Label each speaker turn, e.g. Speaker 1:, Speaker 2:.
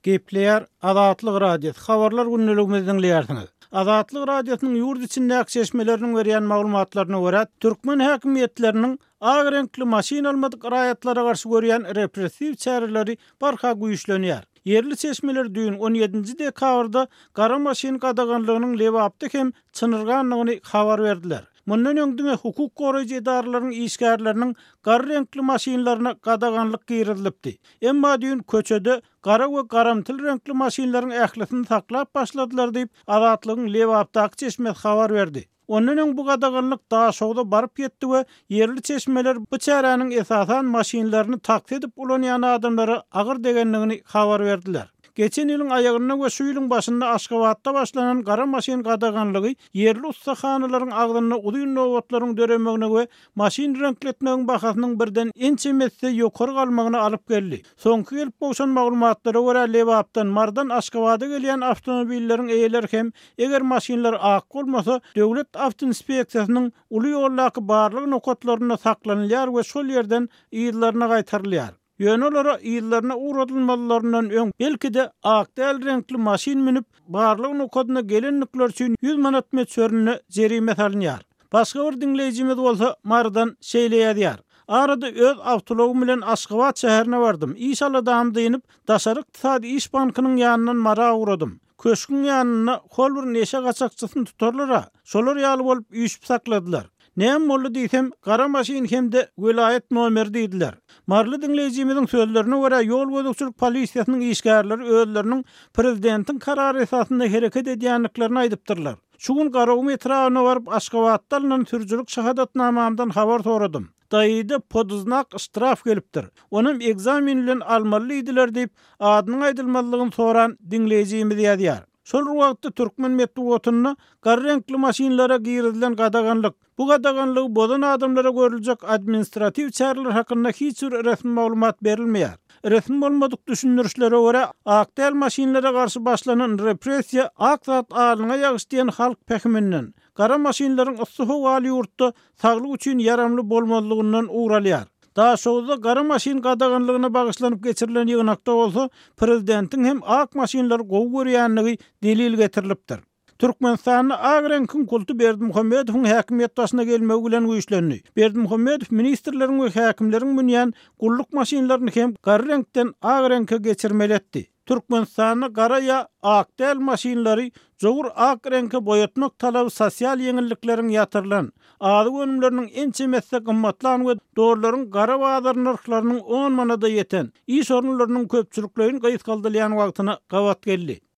Speaker 1: Gepleyer Azatlyk radiosu habarlar günneligimizden dinleýärsiňiz. Azatlyk radiosynyň ýurt içindäki seçmeleriniň berýän maglumatlaryna görä, Türkmen häkimetleriniň ag renkli maşin almadyk raýatlara garşy görýän repressiw çäreleri barha güýçlenýär. Yerli seçmeler düýün 17 dekabrda gara maşin gadaganlygynyň lewapda hem çynyrganlygyny habar berdiler. Mundan öňdüňe hukuk goraýjy edaralaryň işgärleriniň gara renkli maşinlaryna gadaganlyk girilipdi. Emma düýün köçede gara we garamtyl renkli maşinlaryň ählisini saklap başladylar diýip Azatlygyň lewapdaky çeşmet habar berdi. Ondan öň bu gadaganlyk daha şowda baryp ýetdi we yerli çeşmeler bu çäranyň esasan maşinlaryny taksit edip ulanýan adamlara agyr degenligini habar berdiler. Geçen ýylyň aýagyna we şu ýylyň başynda Aşgabatda başlanan gara maşin gadaganlygy yerli ustaxanalaryň agdyny udyň nowatlaryň döremegine we maşin renkletmegiň bahasynyň birden ençemetse ýokary galmagyna alyp geldi. Soňky gelip bolşan maglumatlara görä lewapdan mardan Aşgabata gelýän awtomobilleriň eýeleri hem eger maşinler ak bolmasa döwlet awtoinspeksiýasynyň uly ýollaky barlyk nokatlaryna saklanýar we şol ýerden ýyllaryna gaýtarylýar. Ýönelara ýyllaryna uğradylmalaryndan öň belki de akdäl renkli maşin minip barlyk nokatyna gelenlikler üçin 100 manat meçörüne jerime salynýar. Başga bir dinleýijimiz bolsa mardan şeýleýär. Arada öz awtologum bilen Aşgabat şäherine bardym. İş aladam diýip Daşary Iqtisady İş Bankynyň ýanyndan mara uğradym. Köşküň ýanyna hol bir neşe gaçakçysyny tutarlar. Şolar ýaly bolup üýşüp sakladylar. Näme boldy diýsem, gara maşin hemde vilayet nomeri diýdiler. Marly dinleýijimizin sözlerine görä ýol gözükçülük polisiýasynyň işgärleri özleriniň prezidentiň karary esasynda hereket edýänliklerini aýdypdyrlar. Şu gün garawum etrawyna baryp Aşgabatda alynan türjülük şahadatnamamdan habar soradym. Daýyda poduznak ştraf gelipdir. Onuň egzamin bilen almaly idiler diýip adynyň aýdylmalygyny soran dinleýijimiz ýazýar. Şol wagtda Türkmen medeniýetine gara renkli maşinlara girilen gadaganlyk, bu gadaganlygy bodan adamlara görüljek administrativ çäreler hakynda hiç bir resmi maglumat berilmeýär. Resmi bolmadyk düşünürişlere görä akdäl maşinlara garşy başlanan repressiýa aksat alyna ýagşdyan halk pehmininden gara maşinlaryň usuhu waly ýurtda saglyk üçin yaramly bolmadygyndan uğralýar. Daha şowda gara maşin gadaganlygyna bagyşlanyp geçirilen ýygnakda bolsa prezidentiň hem ak maşinler gowy görýänligi delil getirilipdir. Türkmenistanyň ag renkiň kulty Berdimuhammedowyň häkimiýet başyna gelmegi bilen güýçlendi. Berdimuhammedow ministrleriň we häkimleriň bünýän gulluk maşinlaryny hem gara renkden ag renke geçirmeli etdi. Türkmenistanyň gara ýa akdäl maşinlary jogur ak renke boýatmak talaby sosial ýeňillikleriň ýatyrylan, ady önümleriniň ençemetse gymmatlan we dorlaryň gara bazar narhlarynyň 10 manada ýeten iş orunlarynyň köpçüliklerini gaýtgaldylýan wagtyna gawat geldi.